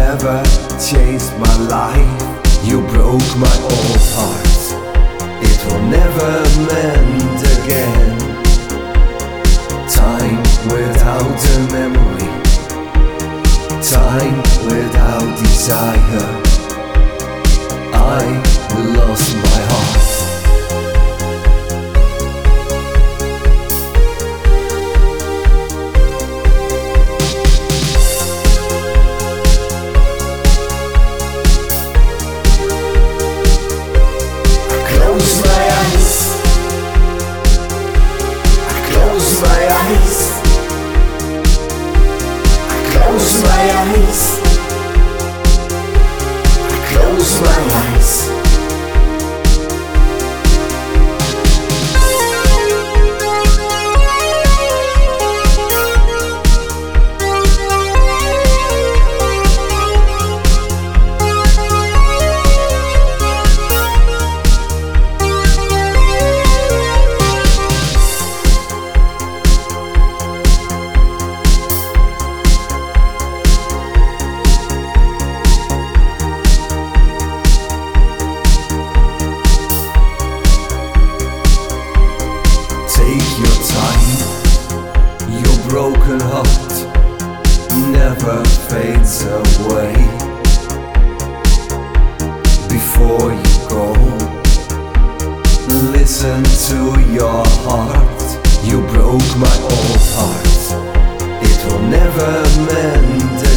never changed my life. You broke my old heart. It will never mend again. Time without a memory, time without desire. I lost my heart. Close my eyes. Close my eyes. Take your time. Your broken heart never fades away. Before you go, listen to your heart. You broke my old heart. It will never mend